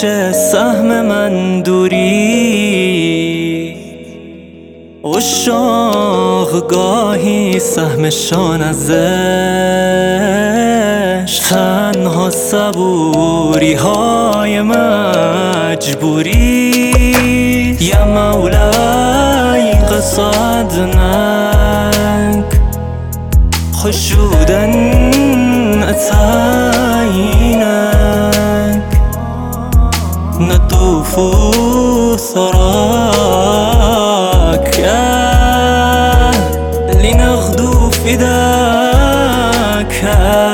باشه سهم من دوری، عشاق گاهی سهمشان ازش، تنها صبوری های مجبوری. یا مولای قصادنك خشودا أتعينك نطوف ثراك لنغدو فداك.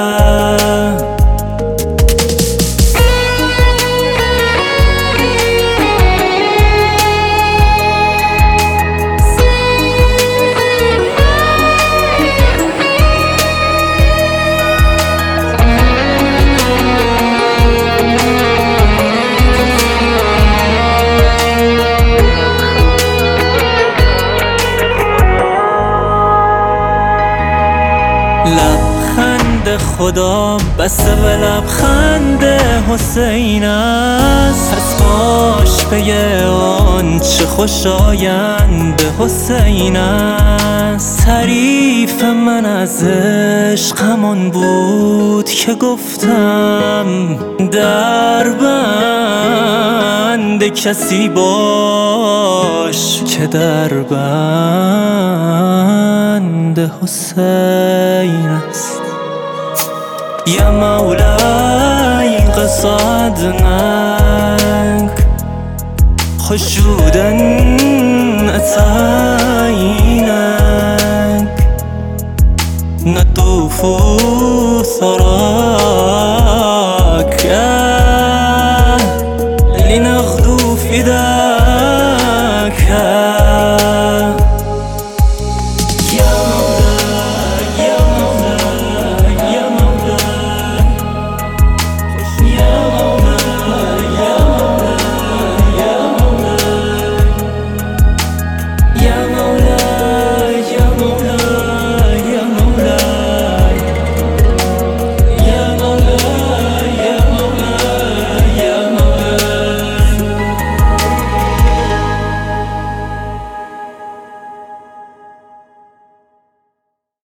لبخند خدا بسته به لبخند حسین است، پس باش پی آنچه خوشایند حسین است. تعریف من از عشق همان بود که گفتم در بند کسی باش که در بند حسین است. یا مولای قصادنك خشودا أتعينك نطوف ثراك